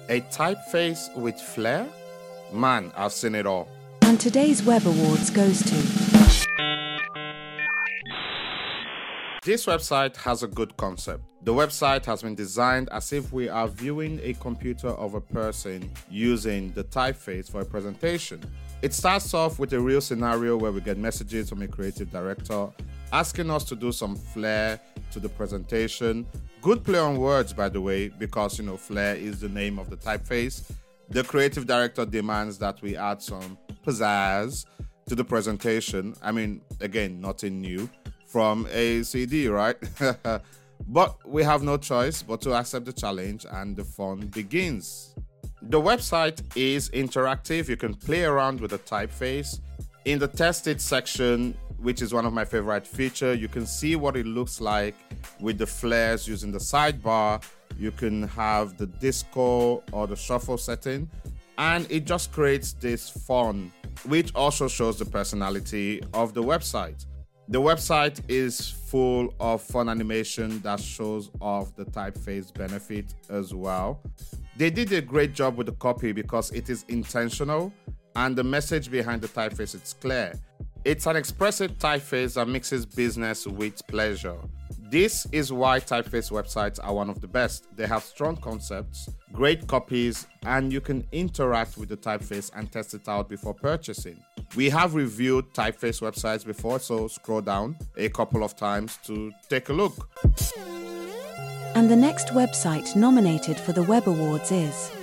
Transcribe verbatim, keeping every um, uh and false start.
A typeface with flair? Man, I've seen it all. And today's Web Awards goes to... This website has a good concept. The website has been designed as if we are viewing a computer of a person using the typeface for a presentation. It starts off with a real scenario where we get messages from a creative director asking us to do some flair to the presentation. Good play on words, by the way, because, you know, flair is the name of the typeface. The creative director demands that we add some pizzazz to the presentation. I mean, again, nothing new from a C D, right? But we have no choice but to accept the challenge, and the fun begins. The website is interactive. You can play around with the typeface. In the test it section, which is one of my favorite features, you can see what it looks like with the flares using the sidebar. You can have the disco or the shuffle setting, and it just creates this fun, which also shows the personality of the website. The website is full of fun animation that shows off the typeface benefit as well. They did a great job with the copy because it is intentional, and the message behind the typeface is clear. It's an expressive typeface that mixes business with pleasure. This is why typeface websites are one of the best. They have strong concepts, great copies, and you can interact with the typeface and test it out before purchasing. We have reviewed typeface websites before, so scroll down a couple of times to take a look. And the next website nominated for the Web Awards is...